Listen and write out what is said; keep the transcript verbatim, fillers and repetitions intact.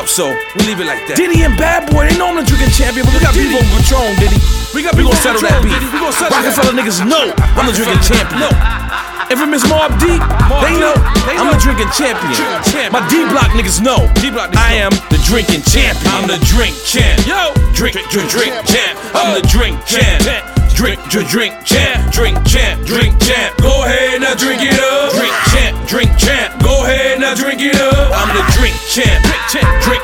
So we leave it like that. Diddy and Bad Boy, they know I'm the drinking champion, but we got beef over Patron, Diddy. We got We beef gon' over settle Patron, that beef. Diddy. We gon' settle Rockefeller that. niggas know I'm the drinking champion. No. If it Miss Mobb Deep, they know I'm the drinking champion. My D Block niggas know I am the drinking champion. I'm the drink champ. Yo, Drink, drink, drink champ. I'm the drink champ. Drink, drink, drink champ. Drink champ, drink champ. Go ahead now, drink it